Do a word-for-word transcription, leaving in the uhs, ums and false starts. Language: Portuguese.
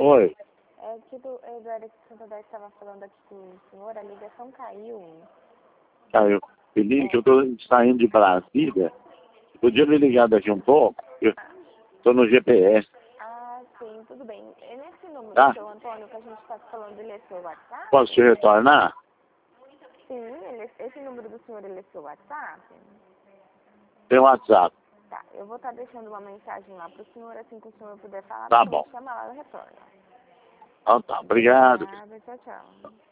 Oi. É que do Eduardo de Santander estava falando aqui com o senhor, a ligação caiu. Caiu. Felipe, que eu tô saindo de Brasília. Podia me ligar daqui um pouco? Eu tô no G P S. Ah, sim, tudo bem. E nesse número, Tá? seu Antônio, que a gente está falando, ele é seu WhatsApp? Posso te retornar? Sim, ele, esse número do senhor, ele é seu WhatsApp? Tem WhatsApp. Tá, eu vou estar deixando uma mensagem lá pro senhor, assim que o senhor puder falar, Tá depois bom. chama lá e retorna. Então tá, obrigado. Obrigada, tchau, tchau.